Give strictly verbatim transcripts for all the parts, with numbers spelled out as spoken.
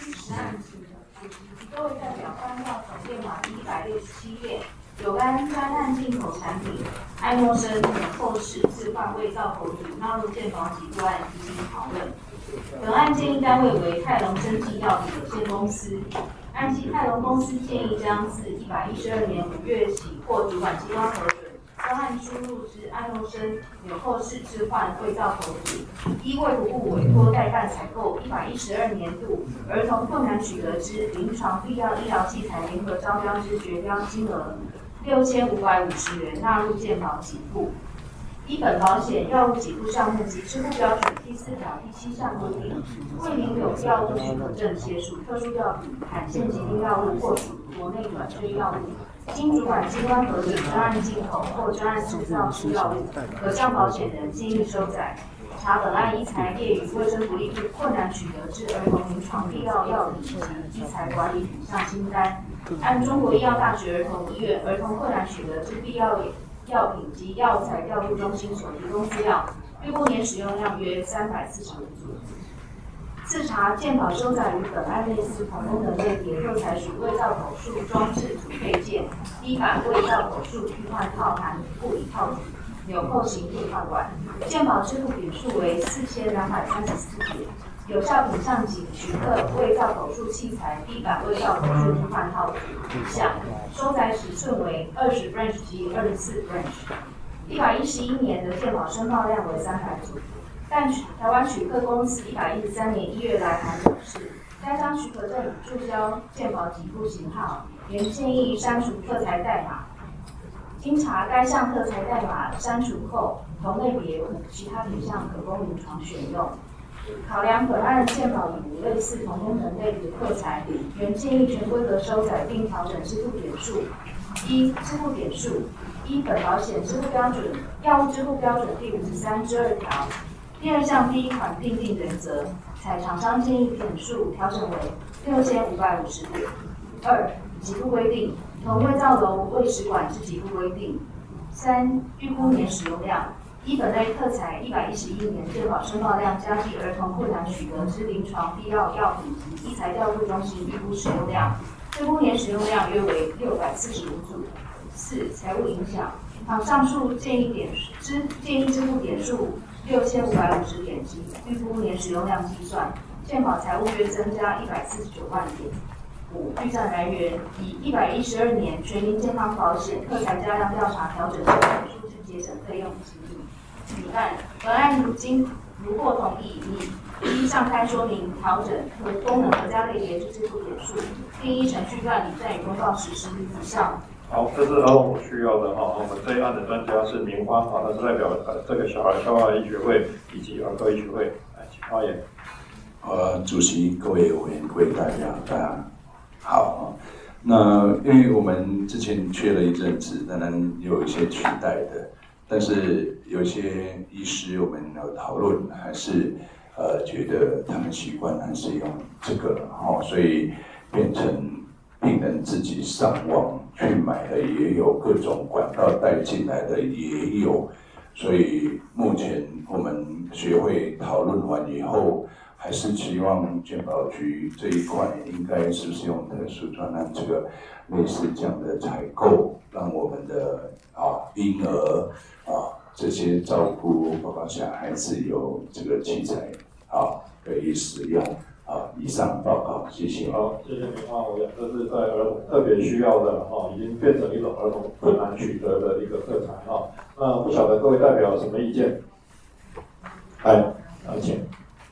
实案请各位代表翻到总编码第一百六十七页，有关专案进口产品爱默生后市置换伪造口组纳入健保给付案进行讨论。本案建议单位为泰隆生技药品有限公司。按其泰隆公司建议将自一百一十二年五月起获主管机关核准，专案输入之爱默生纽扣式置换伪造口组，依卫福部委托代办采购一百一十二年度儿童困难取得之临床必要医疗器材联合招标之绝标金额六千五百五十元纳入健保给付。依本保险药物给付项目及支付标准第四条第七项规定，未领有药物许可证且属特殊药品、罕见疾病药物或属国内转追药物，经主管机关核准专案进口或专案制造之药物，可向保险人建议收载。查本案医材列于卫生福利部困难取得之儿童临床必要药品及医材管理品项清单，按中国医药大学儿童医院儿童困难取得之必要药品及药材调度中心所提供资料，预估年使用量约三百四十五组。自查健保收载于本案类似同功能类别，若采取伪造口述装置组配件、一版伪造口述替换套含护理套组、纽扣型替换管，健保支付点数为四千两百三十四点。有效品项仅许可伪造口述器材、地板伪造口述替换套组项，收载尺寸为二十 branch 及二十四 branch。一百一十一年的健保申报量为三百组，但台湾许可公司一百一十三年一月来函表示，该张许可证已注销健保给付型号，原建议删除特材代码。经查该项特材代码删除后，同类别无其他品项可供临床选用。考量本案健保已无类似同功能类别特材，原建议全规格收载并调整支付点数。一、支付点数：依本保险支付标准药物支付标准第五十三之二条第二项第一款订定原则，采厂商建议点数调整为六千五百五十点。二、给付规定：同卫造楼卫食管之给付规定。三、预估年使用量。依本类特材一百一十一年健保申报量加计儿童困难取得之临床必要药品及医材调度中心预估使用量，预估年使用量约为六百四十五组。四、财务影响：倘上述建议点支建议支付点数六千五百五十点及预估年使用量计算，健保财务约增加一百四十九万点。五、预算来源：以一百一十二年全民健康保险特材加量调查调整之数字节省费用及举办本案如经如获同意，拟依上开说明调整和功能核加类别之支付点数，并依程序办理暂予公告实施有效。 好，这是儿童需要的哈。我们这一案的专家是明欢哈，他是代表呃这个小儿消化医学会以及儿科医学会来请发言。 呃，主席、各位委员、各位大家，大家好。那因为我们之前缺了一阵子，当然有一些取代的。但是有些医师我们有讨论，还是呃觉得他们习惯还是用这个哦，所以变成病人自己上网去买的也有，各种管道带进来的也有，所以目前我们学会讨论完以后，还是希望健保局这一块应该是不是用特殊专案这个类似这样的采购，让我们的啊婴儿啊这些照顾包括小孩子有这个器材啊可以使用啊。以上报告，谢谢。 好，谢谢明华委员，这是在儿童特别需要的哈，已经变成一种儿童困难取得的一个特材哈。那不晓得各位代表有什么意见？来，来请。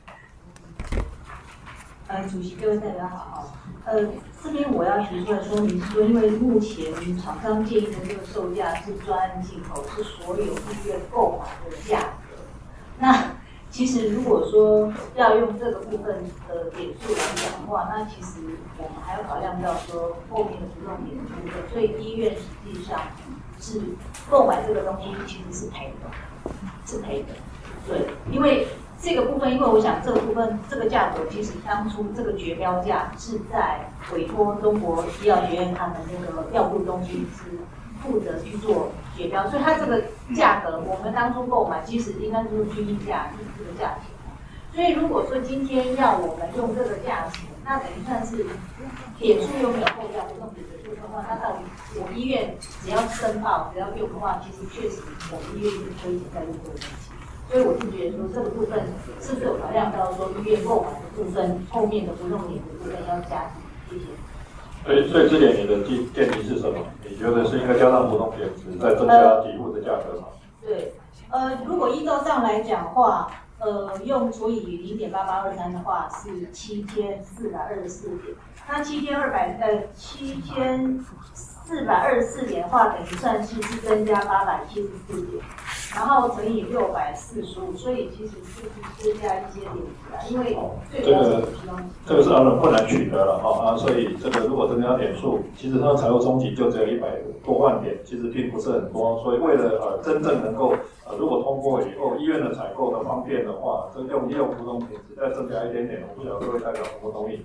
呃，主席、各位代表好。呃，这边我要提出来说明是说，因为目前厂商建议的这个售价是专案进口，是所有医院购买的价格。那其实如果说要用这个部分的点数来讲的话，那其实我们还要考量到说后面的不用点的部分，所以医院实际上是购买这个东西其实是赔的，是赔的。对，因为这个部分，因为我想这个部分这个价格，其实当初这个绝标价是在委托中国医药学院他们那个调度中心是负责去做绝标，所以它这个价格我们当初购买其实应该就是均价，就是这个价钱。所以如果说今天要我们用这个价钱那等于算是点数又没有扣掉不动点的部分的话，那到底我医院只要申报只要用的话，其实确实我们医院是可以在用这个东西。所以我是觉得说这个部分是不是有考量到说医院购买的部分，后面的不动点的部分要加进，谢谢。 所以，所以这点你的建建议是什么？你觉得是应该加上不动点值，再增加给付的价格吗？ 对，呃，如果依照上来讲的话，呃，用除以零点八八二三的话是七千四百二十四点，那七千二百呃七千四百二十四点的话，等于算是是增加八百七十四点，然后乘以六百四十五，所以其实是增加一些点子啊，因为最主要是其中这个是让人不难取得了哈啊，所以这个如果增加点数，其实它财务冲击就只有一百多万点，其实并不是很多，所以为了呃真正能够呃如果通过以后医院的采购的方便的话，这用利用普通品质再增加一点点，我不晓得各位代表同不同意？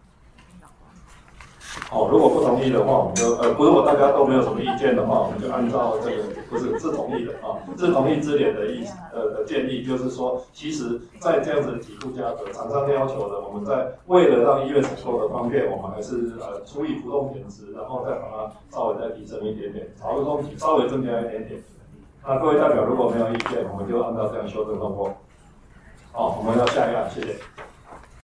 哦，如果不同意的话，我们就呃，如果大家都没有什么意见的话，我们就按照这个不是自同意的啊，自同意之联的意呃的建议，就是说，其实，在这样子的给付价格，厂商要求的，我们在为了让医院采购的方便，我们还是呃除以浮动点值，然后再把它稍微再提升一点点，潮中稍微增加一点点。那各位代表如果没有意见，我们就按照这样修正通过。好，我们要下一案，谢谢。